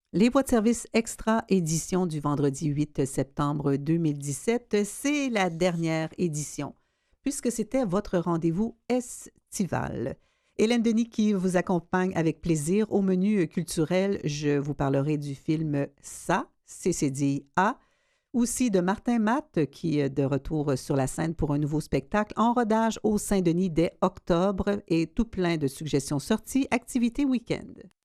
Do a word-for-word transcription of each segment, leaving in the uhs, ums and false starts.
Les voix de service extra édition du vendredi huit septembre deux mille dix-sept, c'est la dernière édition, puisque c'était votre rendez-vous estival. Hélène Denis qui vous accompagne avec plaisir au menu culturel. Je vous parlerai du film Ça, C C D A, aussi de Martin Matt qui est de retour sur la scène pour un nouveau spectacle en rodage au Saint-Denis dès octobre et tout plein de suggestions sorties, activités week-end.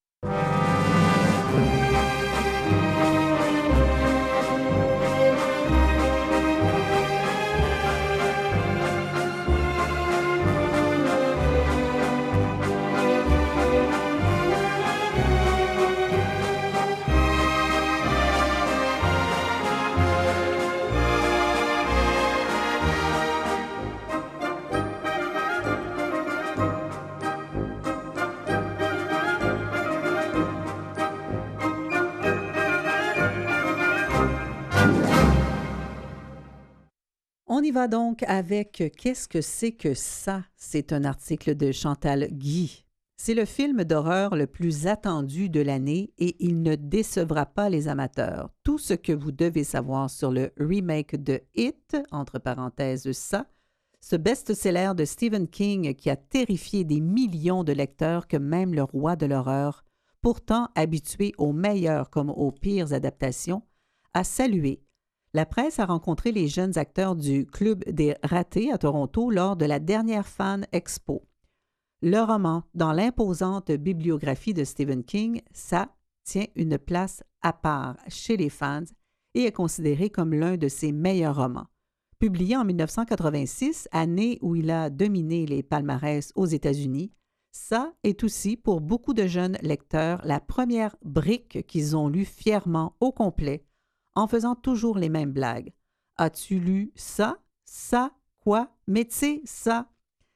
On y va donc avec Qu'est-ce que c'est que ça? C'est un article de Chantal Guy. C'est le film d'horreur le plus attendu de l'année et il ne décevra pas les amateurs. Tout ce que vous devez savoir sur le remake de It, entre parenthèses ça, ce best-seller de Stephen King qui a terrifié des millions de lecteurs que même le roi de l'horreur, pourtant habitué aux meilleures comme aux pires adaptations, a salué. La presse a rencontré les jeunes acteurs du Club des ratés à Toronto lors de la dernière Fan Expo. Le roman, dans l'imposante bibliographie de Stephen King, ça tient une place à part chez les fans et est considéré comme l'un de ses meilleurs romans. Publié en dix-neuf cent quatre-vingt-six, année où il a dominé les palmarès aux États-Unis, ça est aussi pour beaucoup de jeunes lecteurs la première brique qu'ils ont lue fièrement au complet, en faisant toujours les mêmes blagues. As-tu lu ça? Ça? Quoi? Mais tu sais, ça?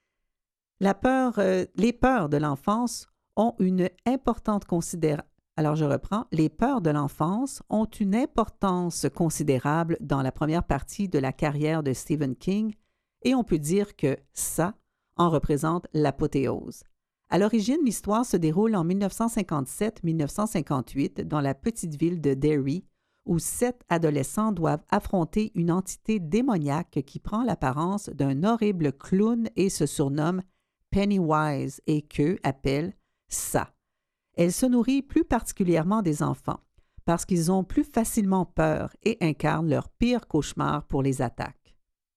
La peur, euh, les peurs de l'enfance ont une importante considérable. Alors je reprends. Les peurs de l'enfance ont une importance considérable dans la première partie de la carrière de Stephen King et on peut dire que ça en représente l'apothéose. À l'origine, l'histoire se déroule en dix-neuf cent cinquante-sept dix-neuf cent cinquante-huit dans la petite ville de Derry, où sept adolescents doivent affronter une entité démoniaque qui prend l'apparence d'un horrible clown et se surnomme Pennywise et qu'eux appellent ça. Elle se nourrit plus particulièrement des enfants parce qu'ils ont plus facilement peur et incarnent leur pire cauchemar pour les attaques.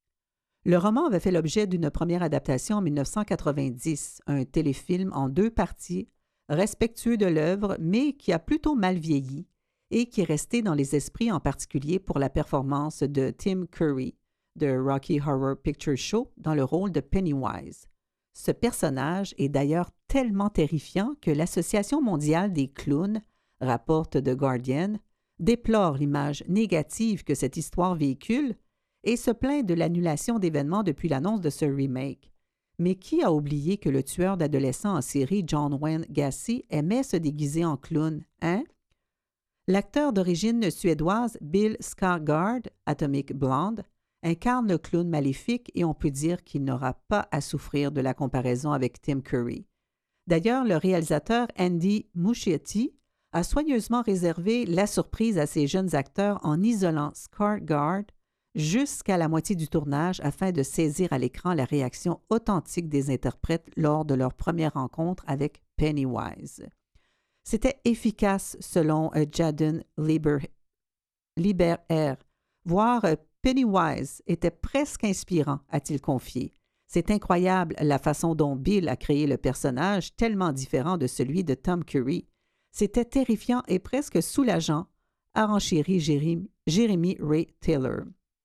Le roman avait fait l'objet d'une première adaptation en dix-neuf cent quatre-vingt-dix, un téléfilm en deux parties, respectueux de l'œuvre mais qui a plutôt mal vieilli, et qui est resté dans les esprits en particulier pour la performance de Tim Curry de Rocky Horror Picture Show dans le rôle de Pennywise. Ce personnage est d'ailleurs tellement terrifiant que l'Association mondiale des clowns, rapporte The Guardian, déplore l'image négative que cette histoire véhicule et se plaint de l'annulation d'événements depuis l'annonce de ce remake. Mais qui a oublié que le tueur d'adolescents en série John Wayne Gacy aimait se déguiser en clown, hein? L'acteur d'origine suédoise Bill Skarsgård, Atomic Blonde, incarne le clown maléfique et on peut dire qu'il n'aura pas à souffrir de la comparaison avec Tim Curry. D'ailleurs, le réalisateur Andy Muschietti a soigneusement réservé la surprise à ses jeunes acteurs en isolant Skarsgård jusqu'à la moitié du tournage afin de saisir à l'écran la réaction authentique des interprètes lors de leur première rencontre avec Pennywise. C'était efficace selon euh, Jaden Lieber, Lieber-Air. Voir euh, Pennywise était presque inspirant, a-t-il confié. C'est incroyable la façon dont Bill a créé le personnage, tellement différent de celui de Tom Curry. C'était terrifiant et presque soulageant, a renchéri Jérémy, Jérémy Ray Taylor.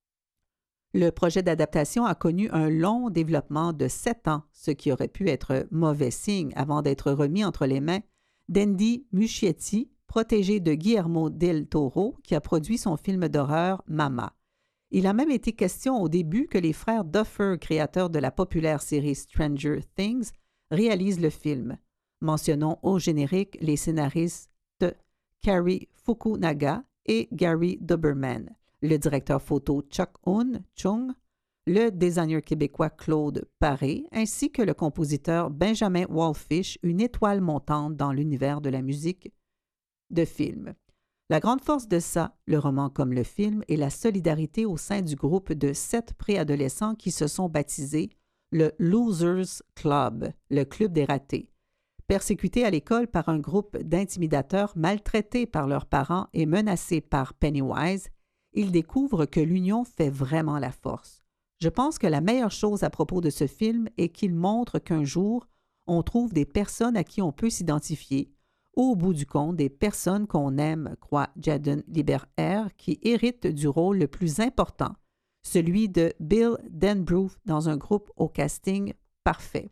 Le projet d'adaptation a connu un long développement de sept ans, ce qui aurait pu être mauvais signe avant d'être remis entre les mains d'Andy Muschietti, protégé de Guillermo del Toro, qui a produit son film d'horreur Mama. Il a même été question au début que les frères Duffer, créateurs de la populaire série Stranger Things, réalisent le film. Mentionnons au générique les scénaristes Cary Fukunaga et Gary Doberman, le directeur photo Chuck Hoon Chung, le designer québécois Claude Paré, ainsi que le compositeur Benjamin Wallfish, une étoile montante dans l'univers de la musique de film. La grande force de ça, le roman comme le film, est la solidarité au sein du groupe de sept préadolescents qui se sont baptisés le Losers Club, le club des ratés. Persécutés à l'école par un groupe d'intimidateurs maltraités par leurs parents et menacés par Pennywise, ils découvrent que l'union fait vraiment la force. Je pense que la meilleure chose à propos de ce film est qu'il montre qu'un jour, on trouve des personnes à qui on peut s'identifier, ou au bout du compte, des personnes qu'on aime, croit Jaden Lieberher, qui héritent du rôle le plus important, celui de Bill Denbrough dans un groupe au casting parfait.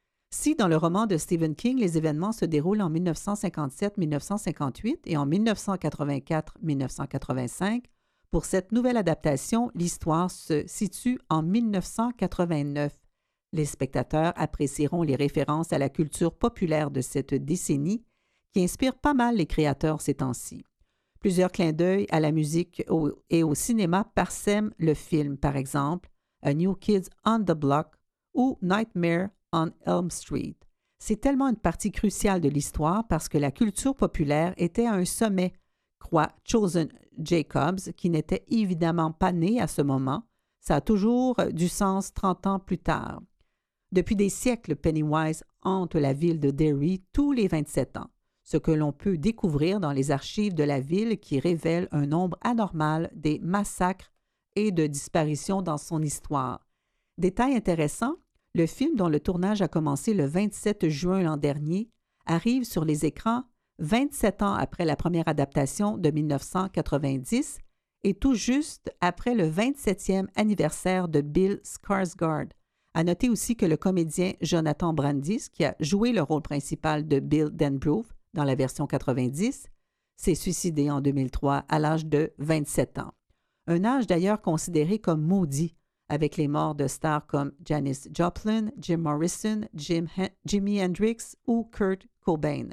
Si dans le roman de Stephen King, les événements se déroulent en dix-neuf cent cinquante-sept à dix-neuf cent cinquante-huit et en dix-neuf cent quatre-vingt-quatre à dix-neuf cent quatre-vingt-cinq, pour cette nouvelle adaptation, l'histoire se situe en dix-neuf cent quatre-vingt-neuf. Les spectateurs apprécieront les références à la culture populaire de cette décennie qui inspire pas mal les créateurs ces temps-ci. Plusieurs clins d'œil à la musique et au cinéma parsèment le film, par exemple A New Kids on the Block ou Nightmare on Elm Street. C'est tellement une partie cruciale de l'histoire parce que la culture populaire était à un sommet, croit Chosen Jacobs, qui n'était évidemment pas né à ce moment. Ça a toujours du sens trente ans plus tard. Depuis des siècles, Pennywise hante la ville de Derry tous les vingt-sept ans, ce que l'on peut découvrir dans les archives de la ville qui révèlent un nombre anormal des massacres et de disparitions dans son histoire. Détail intéressant, le film dont le tournage a commencé le vingt-sept juin l'an dernier arrive sur les écrans vingt-sept ans après la première adaptation de dix-neuf cent quatre-vingt-dix et tout juste après le vingt-septième anniversaire de Bill Skarsgård. À noter aussi que le comédien Jonathan Brandis, qui a joué le rôle principal de Bill Denbrough dans la version quatre-vingt-dix, s'est suicidé en deux mille trois à l'âge de vingt-sept ans. Un âge d'ailleurs considéré comme maudit, avec les morts de stars comme Janis Joplin, Jim Morrison, Jim H- Jimi Hendrix ou Kurt Cobain.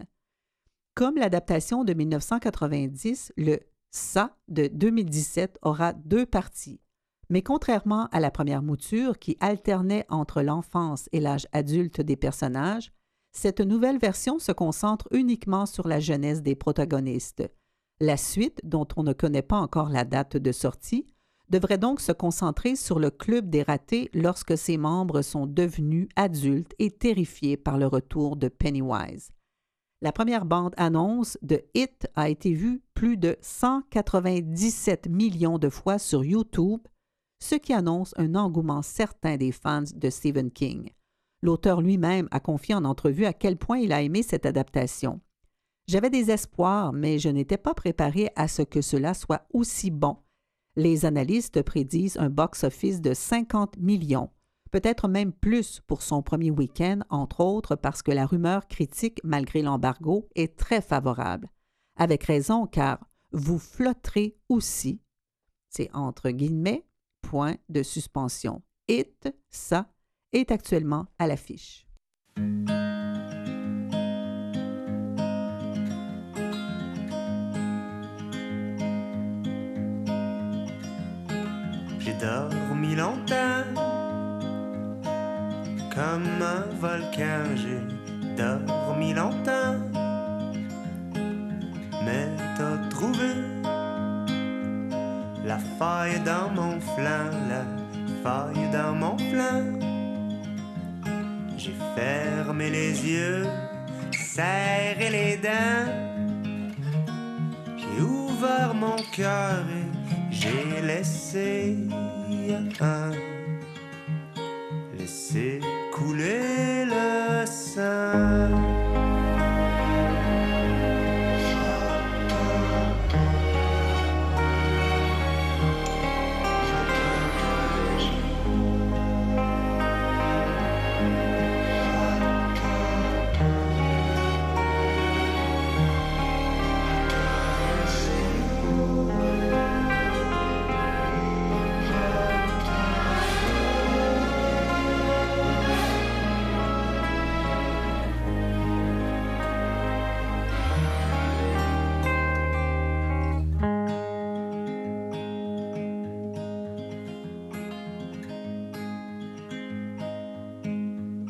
Comme l'adaptation de dix-neuf cent quatre-vingt-dix, le « Ça » de deux mille dix-sept aura deux parties. Mais contrairement à la première mouture qui alternait entre l'enfance et l'âge adulte des personnages, cette nouvelle version se concentre uniquement sur la jeunesse des protagonistes. La suite, dont on ne connaît pas encore la date de sortie, devrait donc se concentrer sur le club des ratés lorsque ses membres sont devenus adultes et terrifiés par le retour de Pennywise. La première bande-annonce de It a été vue plus de cent quatre-vingt-dix-sept millions de fois sur YouTube, ce qui annonce un engouement certain des fans de Stephen King. L'auteur lui-même a confié en entrevue à quel point il a aimé cette adaptation. « J'avais des espoirs, mais je n'étais pas préparé à ce que cela soit aussi bon. Les analystes prédisent un box-office de cinquante millions, peut-être même plus pour son premier week-end, entre autres parce que la rumeur critique, malgré l'embargo, est très favorable. Avec raison, car vous flotterez aussi. C'est entre guillemets, point de suspension. It, ça, est actuellement à l'affiche. J'ai dormi longtemps, comme un volcan, j'ai dormi longtemps, mais t'as trouvé la faille dans mon flanc, la faille dans mon flanc. J'ai fermé les yeux, serré les dents, j'ai ouvert mon cœur et j'ai laissé un, laissé couler le sang.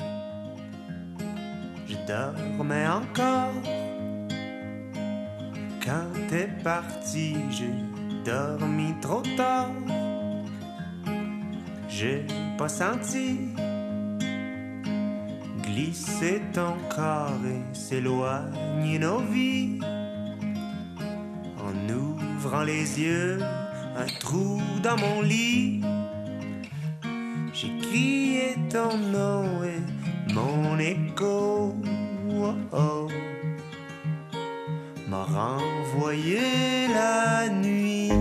Je dormais encore Quand t'es parti, j'ai dormi trop tard. J'ai pas senti glisser ton corps et s'éloigner nos vies. En ouvrant les yeux, un trou dans mon lit. J'ai crié ton nom et mon écho oh, oh, m'a renvoyé la nuit.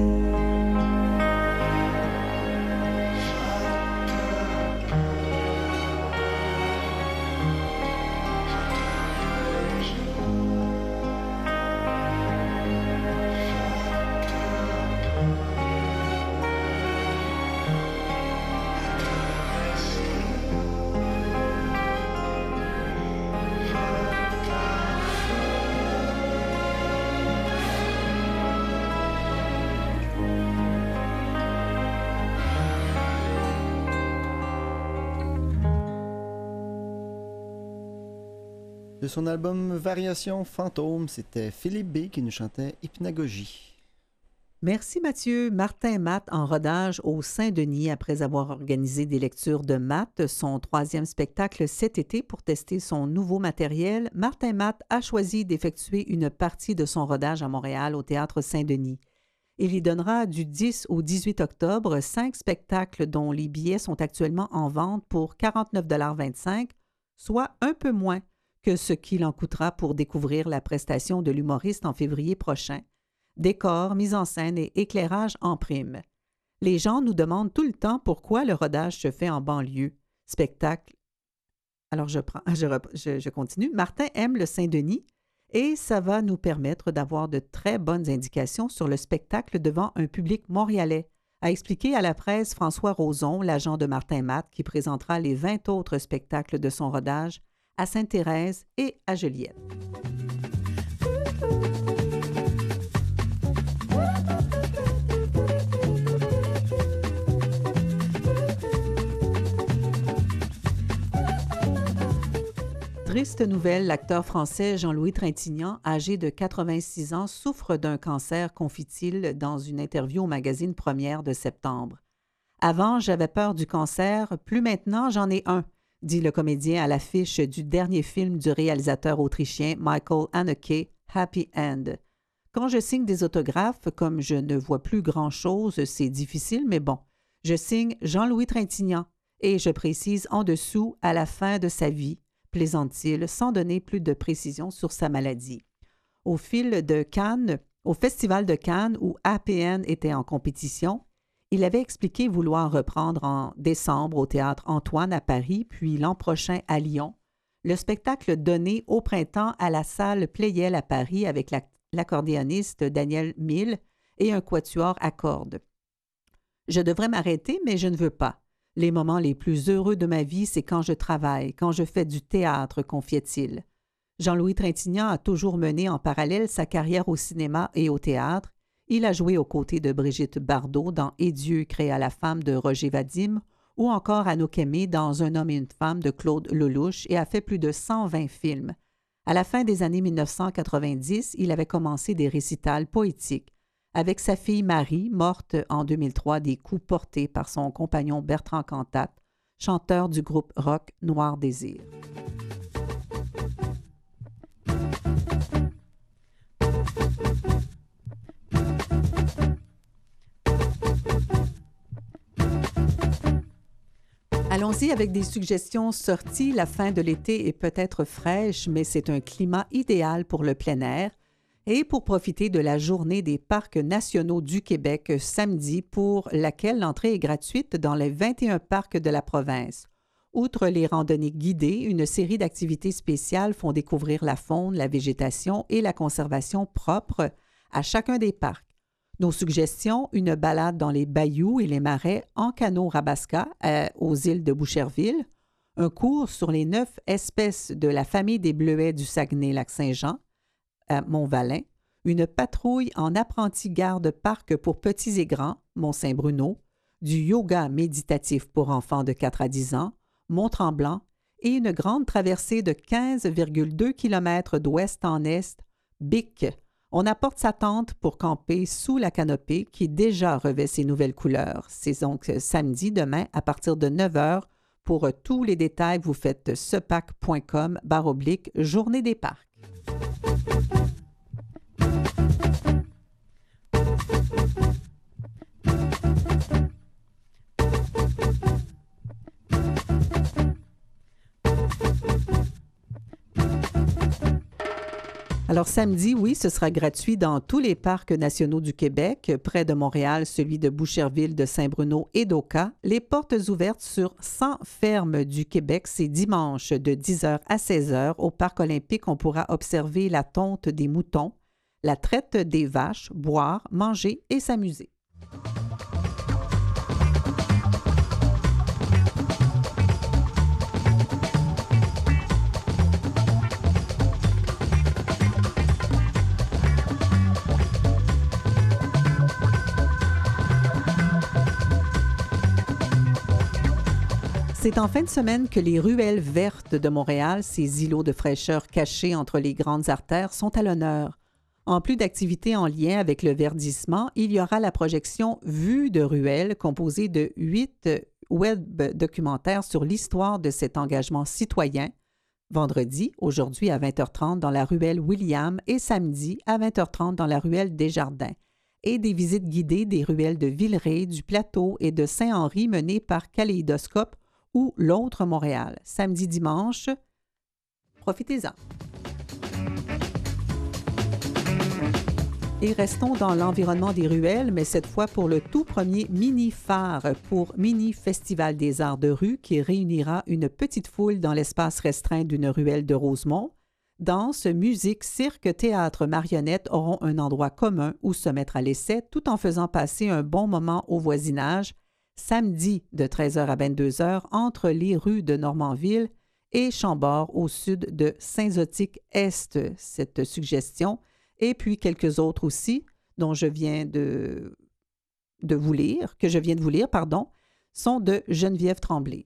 De son album Variations Fantômes, c'était Philippe B. qui nous chantait Hypnagogie. Merci Mathieu. Martin Matt en rodage au Saint-Denis après avoir organisé des lectures de Matt, son troisième spectacle cet été pour tester son nouveau matériel. Martin Matt a choisi d'effectuer une partie de son rodage à Montréal au Théâtre Saint-Denis. Il y donnera du dix au dix-huit octobre cinq spectacles dont les billets sont actuellement en vente pour quarante-neuf dollars vingt-cinq, soit un peu moins que ce qu'il en coûtera pour découvrir la prestation de l'humoriste en février prochain. Décors, mise en scène et éclairage en prime. Les gens nous demandent tout le temps pourquoi le rodage se fait en banlieue. Spectacle. Alors, je, prends, je, je, je continue. Martin aime le Saint-Denis et ça va nous permettre d'avoir de très bonnes indications sur le spectacle devant un public montréalais, a expliqué à la presse François Roson, l'agent de Martin Matt, qui présentera les vingt autres spectacles de son rodage à Sainte-Thérèse et à Joliette. Triste nouvelle, l'acteur français Jean-Louis Trintignant, âgé de quatre-vingt-six ans, souffre d'un cancer, confie-t-il dans une interview au magazine Première de septembre. « Avant, j'avais peur du cancer, plus maintenant, j'en ai un », dit le comédien à l'affiche du dernier film du réalisateur autrichien Michael Haneke, Happy End. « Quand je signe des autographes, comme je ne vois plus grand-chose, c'est difficile, mais bon, je signe Jean-Louis Trintignant et je précise en dessous à la fin de sa vie, plaisante-t-il, sans donner plus de précision sur sa maladie. Au fil de Cannes, au Festival de Cannes où A P N était en compétition, il avait expliqué vouloir reprendre en décembre au Théâtre Antoine à Paris, puis l'an prochain à Lyon, le spectacle donné au printemps à la salle Pleyel à Paris avec la, l'accordéoniste Daniel Mille et un quatuor à cordes. Je devrais m'arrêter, mais je ne veux pas. Les moments les plus heureux de ma vie, c'est quand je travaille, quand je fais du théâtre, confiait-il. Jean-Louis Trintignant a toujours mené en parallèle sa carrière au cinéma et au théâtre. Il a joué aux côtés de Brigitte Bardot dans Et Dieu créa la femme de Roger Vadim ou encore Anouk Aimée dans Un homme et une femme de Claude Lelouch et a fait plus de cent vingt films. À la fin des années mille neuf cent quatre-vingt-dix, il avait commencé des récitals poétiques. Avec sa fille Marie, morte en deux mille trois des coups portés par son compagnon Bertrand Cantat, chanteur du groupe rock Noir Désir. Allons-y avec des suggestions sorties. La fin de l'été est peut-être fraîche, mais c'est un climat idéal pour le plein air. Et pour profiter de la journée des parcs nationaux du Québec samedi, pour laquelle l'entrée est gratuite dans les vingt et un parcs de la province. Outre les randonnées guidées, une série d'activités spéciales font découvrir la faune, la végétation et la conservation propre à chacun des parcs. Nos suggestions, une balade dans les bayous et les marais en canot Rabasca euh, aux îles de Boucherville, un cours sur les neuf espèces de la famille des bleuets du Saguenay-Lac-Saint-Jean, à Mont-Valin, une patrouille en apprenti garde-parc pour petits et grands, Mont-Saint-Bruno, du yoga méditatif pour enfants de quatre à dix ans, Mont-Tremblant, et une grande traversée de quinze virgule deux kilomètres d'ouest en est, Bic, On apporte sa tente pour camper sous la canopée qui déjà revêt ses nouvelles couleurs. C'est donc samedi, demain, à partir de neuf heures. Pour tous les détails, vous faites sepac.com barre oblique journée des parcs. Alors samedi, oui, ce sera gratuit dans tous les parcs nationaux du Québec, près de Montréal, celui de Boucherville, de Saint-Bruno et d'Oka. Les portes ouvertes sur cent fermes du Québec, c'est dimanche de dix heures à seize heures. Au Parc olympique, on pourra observer la tonte des moutons, la traite des vaches, boire, manger et s'amuser. C'est en fin de semaine que les ruelles vertes de Montréal, ces îlots de fraîcheur cachés entre les grandes artères, sont à l'honneur. En plus d'activités en lien avec le verdissement, il y aura la projection Vue de ruelles, composée de huit web documentaires sur l'histoire de cet engagement citoyen, vendredi, aujourd'hui à vingt heures trente dans la ruelle William et samedi à vingt heures trente dans la ruelle Desjardins, et des visites guidées des ruelles de Villeray, du Plateau et de Saint-Henri menées par Kaléidoscope ou l'autre Montréal, samedi-dimanche. Profitez-en. Et restons dans l'environnement des ruelles, mais cette fois pour le tout premier mini-phare pour Mini Festival des arts de rue qui réunira une petite foule dans l'espace restreint d'une ruelle de Rosemont. Danse, musique, cirque, théâtre, marionnettes auront un endroit commun où se mettre à l'essai tout en faisant passer un bon moment au voisinage. Samedi de treize heures à vingt-deux heures entre les rues de Normanville et Chambord au sud de Saint-Zotique-Est, cette suggestion, et puis quelques autres aussi dont je viens de, de vous lire, que je viens de vous lire, pardon, sont de Geneviève Tremblay.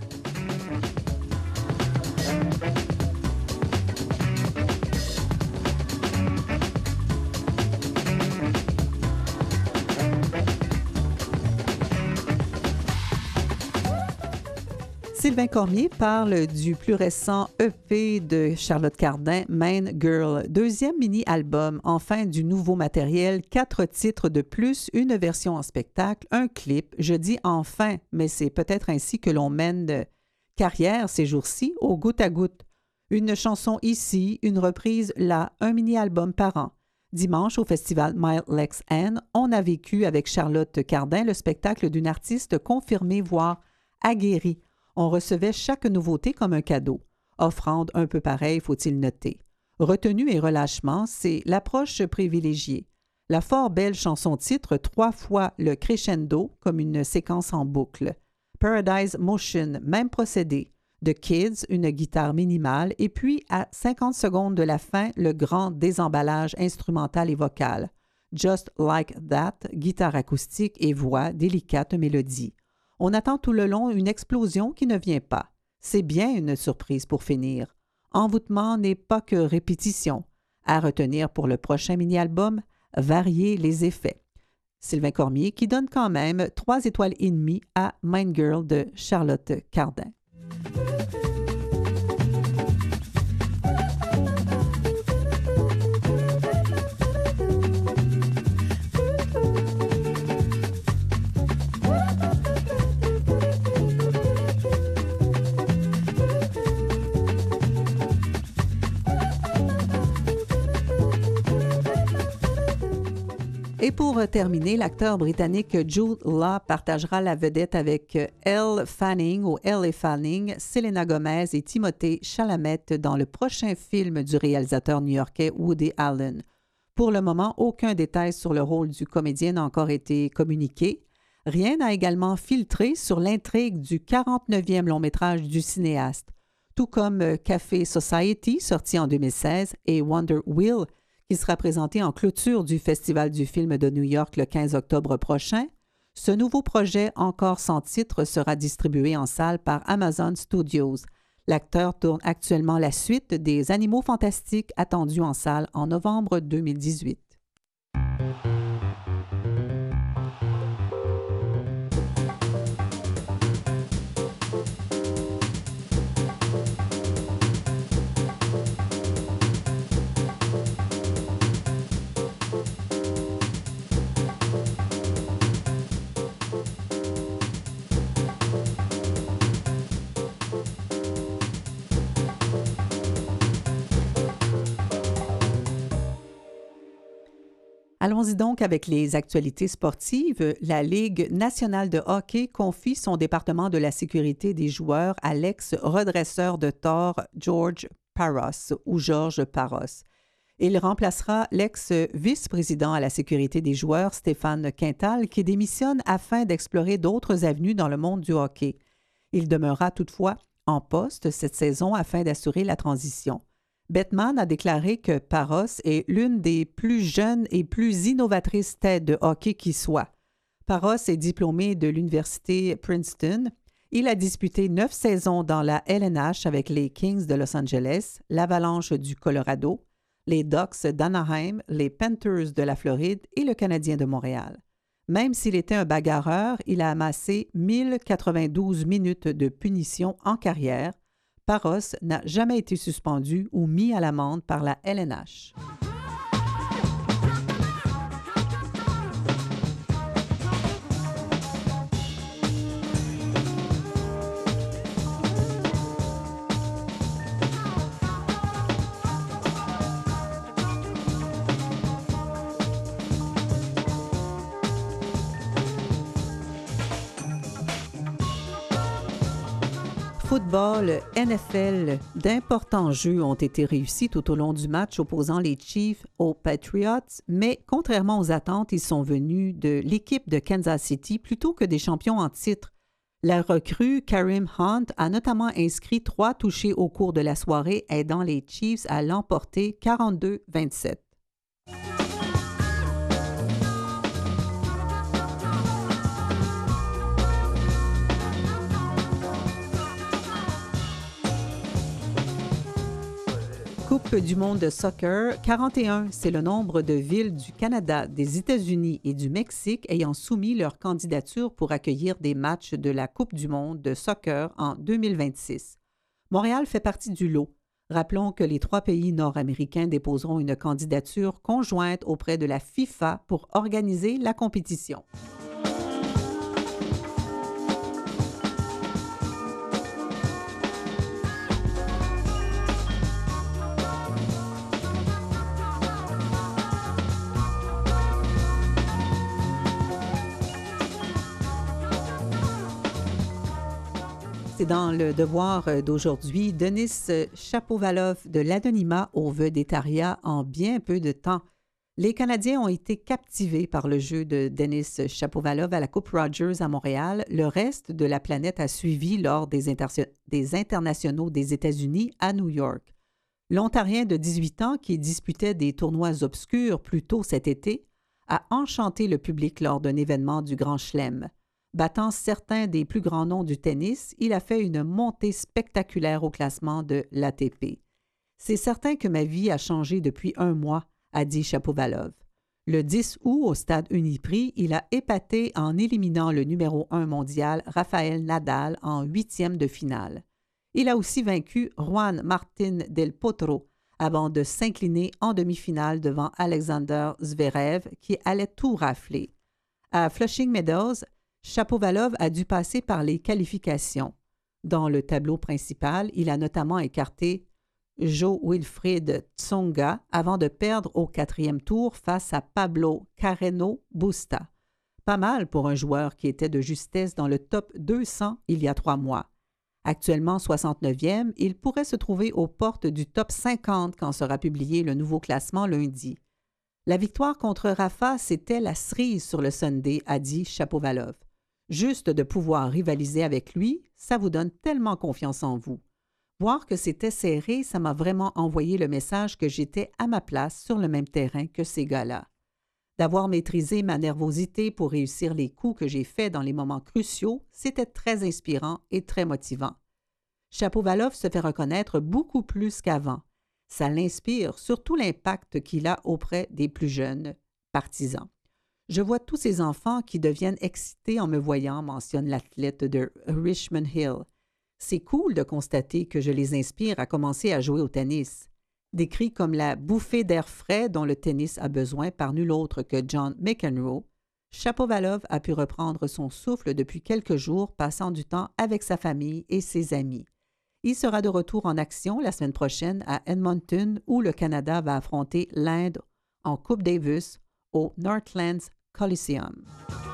Sylvain Cormier parle du plus récent E P de Charlotte Cardin, Main Girl, deuxième mini-album, enfin du nouveau matériel, quatre titres de plus, une version en spectacle, un clip. Je dis enfin, mais c'est peut-être ainsi que l'on mène carrière ces jours-ci, au goutte à goutte. Une chanson ici, une reprise là, un mini-album par an. Dimanche, au festival Mile Lex Anne, on a vécu avec Charlotte Cardin le spectacle d'une artiste confirmée, voire aguerrie. On recevait chaque nouveauté comme un cadeau. Offrande un peu pareille, faut-il noter. Retenue et relâchement, c'est l'approche privilégiée. La fort belle chanson-titre, trois fois le crescendo, comme une séquence en boucle. Paradise Motion, même procédé. The Kids, une guitare minimale, et puis à cinquante secondes de la fin, le grand désemballage instrumental et vocal. Just Like That, guitare acoustique et voix, délicate mélodie. On attend tout le long une explosion qui ne vient pas. C'est bien une surprise pour finir. Envoûtement n'est pas que répétition. À retenir pour le prochain mini-album, varier les effets. Sylvain Cormier qui donne quand même trois étoiles et demie à Mind Girl de Charlotte Cardin. Et pour terminer, l'acteur britannique Jude Law partagera la vedette avec Elle Fanning ou Elle et Fanning, Selena Gomez et Timothée Chalamet dans le prochain film du réalisateur new-yorkais Woody Allen. Pour le moment, aucun détail sur le rôle du comédien n'a encore été communiqué. Rien n'a également filtré sur l'intrigue du quarante-neuvième long-métrage du cinéaste, tout comme Café Society, sorti en deux mille seize, et Wonder Wheel, qui sera présenté en clôture du Festival du film de New York le quinze octobre prochain. Ce nouveau projet, encore sans titre, sera distribué en salle par Amazon Studios. L'acteur tourne actuellement la suite des Animaux fantastiques attendue en salle en novembre deux mille dix-huit. Allons-y donc avec les actualités sportives. La Ligue nationale de hockey confie son département de la sécurité des joueurs à l'ex-redresseur de tort George Parros ou Georges Parros. Il remplacera l'ex-vice-président à la sécurité des joueurs Stéphane Quintal qui démissionne afin d'explorer d'autres avenues dans le monde du hockey. Il demeurera toutefois en poste cette saison afin d'assurer la transition. Bettman a déclaré que Parros est l'une des plus jeunes et plus innovatrices têtes de hockey qui soit. Parros est diplômé de l'université Princeton. Il a disputé neuf saisons dans la L N H avec les Kings de Los Angeles, l'Avalanche du Colorado, les Ducks d'Anaheim, les Panthers de la Floride et le Canadien de Montréal. Même s'il était un bagarreur, il a amassé mille quatre-vingt-douze minutes de punition en carrière. Parros n'a jamais été suspendu ou mis à l'amende par la L N H. Football, N F L, d'importants jeux ont été réussis tout au long du match opposant les Chiefs aux Patriots, mais contrairement aux attentes, ils sont venus de l'équipe de Kansas City plutôt que des champions en titre. La recrue Kareem Hunt a notamment inscrit trois touchés au cours de la soirée, aidant les Chiefs à l'emporter quarante-deux à vingt-sept. Coupe du monde de soccer, quarante et un, c'est le nombre de villes du Canada, des États-Unis et du Mexique ayant soumis leur candidature pour accueillir des matchs de la Coupe du monde de soccer en deux mille vingt-six. Montréal fait partie du lot. Rappelons que les trois pays nord-américains déposeront une candidature conjointe auprès de la FIFA pour organiser la compétition. C'est dans le devoir d'aujourd'hui, Denis Shapovalov de l'anonymat au vedettariat en bien peu de temps. Les Canadiens ont été captivés par le jeu de Denis Shapovalov à la Coupe Rogers à Montréal. Le reste de la planète a suivi lors des, inter- des internationaux des États-Unis à New York. L'Ontarien de dix-huit ans, qui disputait des tournois obscurs plus tôt cet été, a enchanté le public lors d'un événement du Grand Chelem. Battant certains des plus grands noms du tennis, il a fait une montée spectaculaire au classement de l'A T P. « C'est certain que ma vie a changé depuis un mois », a dit Shapovalov. Le dix août, au stade Uniprix, il a épaté en éliminant le numéro un mondial Rafael Nadal en huitième de finale. Il a aussi vaincu Juan Martín del Potro avant de s'incliner en demi-finale devant Alexander Zverev qui allait tout rafler. À Flushing Meadows, Shapovalov a dû passer par les qualifications. Dans le tableau principal, il a notamment écarté Jo-Wilfried Tsonga avant de perdre au quatrième tour face à Pablo Carreño Busta. Pas mal pour un joueur qui était de justesse dans le top deux cents il y a trois mois. Actuellement soixante-neuvième, il pourrait se trouver aux portes du top cinquante quand sera publié le nouveau classement lundi. La victoire contre Rafa, c'était la cerise sur le Sunday, a dit Shapovalov. Juste de pouvoir rivaliser avec lui, ça vous donne tellement confiance en vous. Voir que c'était serré, ça m'a vraiment envoyé le message que j'étais à ma place sur le même terrain que ces gars-là. D'avoir maîtrisé ma nervosité pour réussir les coups que j'ai faits dans les moments cruciaux, c'était très inspirant et très motivant. Shapovalov se fait reconnaître beaucoup plus qu'avant. Ça l'inspire, surtout l'impact qu'il a auprès des plus jeunes partisans. Je vois tous ces enfants qui deviennent excités en me voyant, mentionne l'athlète de Richmond Hill. C'est cool de constater que je les inspire à commencer à jouer au tennis. Décrit comme la bouffée d'air frais dont le tennis a besoin par nul autre que John McEnroe, Shapovalov a pu reprendre son souffle depuis quelques jours, passant du temps avec sa famille et ses amis. Il sera de retour en action la semaine prochaine à Edmonton, où le Canada va affronter l'Inde en Coupe Davis au Northlands Coliseum.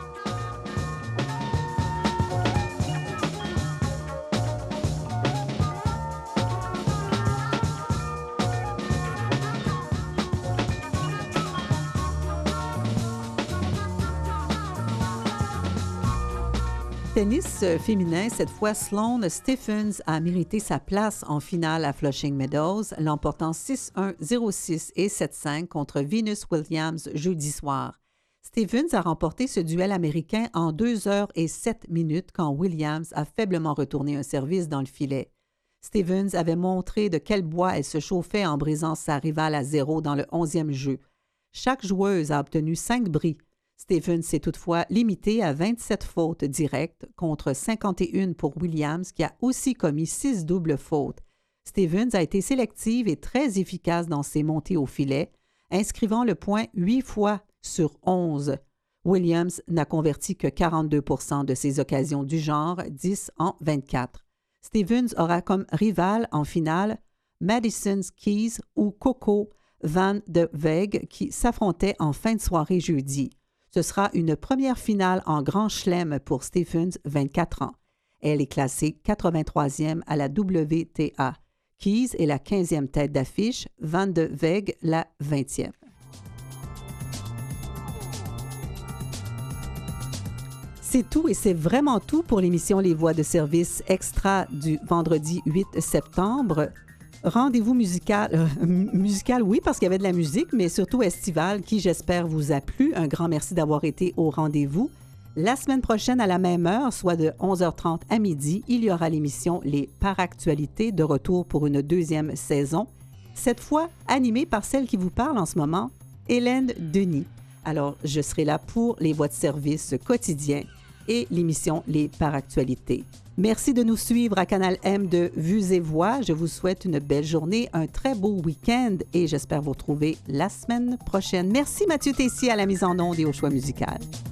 Tennis féminin, cette fois, Sloane Stephens a mérité sa place en finale à Flushing Meadows, l'emportant six un, zéro six et sept cinq contre Venus Williams jeudi soir. Stephens a remporté ce duel américain en deux heures et sept minutes quand Williams a faiblement retourné un service dans le filet. Stephens avait montré de quel bois elle se chauffait en brisant sa rivale à zéro dans le onzième jeu. Chaque joueuse a obtenu cinq bris. Stephens s'est toutefois limité à vingt-sept fautes directes contre cinquante et un pour Williams qui a aussi commis six doubles fautes. Stephens a été sélective et très efficace dans ses montées au filet, inscrivant le point huit fois sur onze. Williams n'a converti que quarante-deux pour cent de ses occasions du genre, dix en vingt-quatre. Stephens aura comme rival en finale Madison Keys ou Coco Van de Weg qui s'affrontaient en fin de soirée jeudi. Ce sera une première finale en Grand Chelem pour Stephens, vingt-quatre ans. Elle est classée quatre-vingt-troisième à la W T A. Keys est la quinzième tête d'affiche, Van de Weg la vingtième. C'est tout et c'est vraiment tout pour l'émission Les Voix de service extra du vendredi huit septembre. Rendez-vous musical, euh, musical, oui, parce qu'il y avait de la musique, mais surtout estival, qui, j'espère, vous a plu. Un grand merci d'avoir été au rendez-vous. La semaine prochaine, à la même heure, soit de onze heures trente à midi, il y aura l'émission Les Paractualités de retour pour une deuxième saison. Cette fois, animée par celle qui vous parle en ce moment, Hélène Denis. Alors, je serai là pour les voix de service quotidiens et l'émission Les Paractualités. Merci de nous suivre à Canal M de Vues et Voix. Je vous souhaite une belle journée, un très beau week-end et j'espère vous retrouver la semaine prochaine. Merci Mathieu Tessier à la mise en onde et au choix musical.